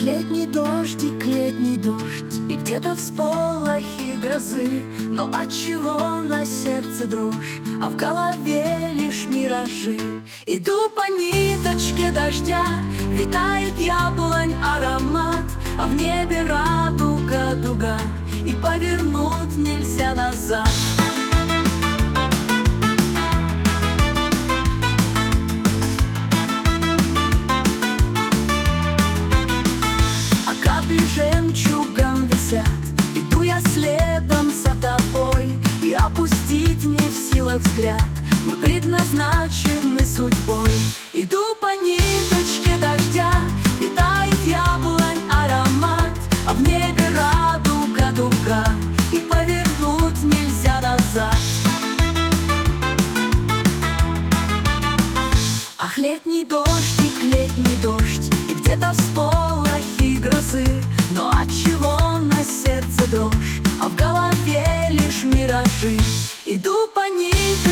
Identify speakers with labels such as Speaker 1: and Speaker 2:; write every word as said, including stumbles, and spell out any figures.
Speaker 1: летний дождик, летний дождь, и где-то всполохи грозы. Но отчего на сердце дрожь, а в голове лишь миражи? Иду по ниточке дождя, витает яблонь аромат, а в небе радуга дуга, и повернуть нельзя назад. Жемчугом висят, иду я следом за тобой, и опустить не в силах взгляд, мы предназначены судьбой. Иду по ниточке дождя, питает яблонь аромат, а в небе радуга дуга, и повернуть нельзя назад. Ах, летний дождик, летний дождь, и где-то всполохи грозы. Но отчего на сердце дрожь, а в голове лишь миражи? Иду по ниточке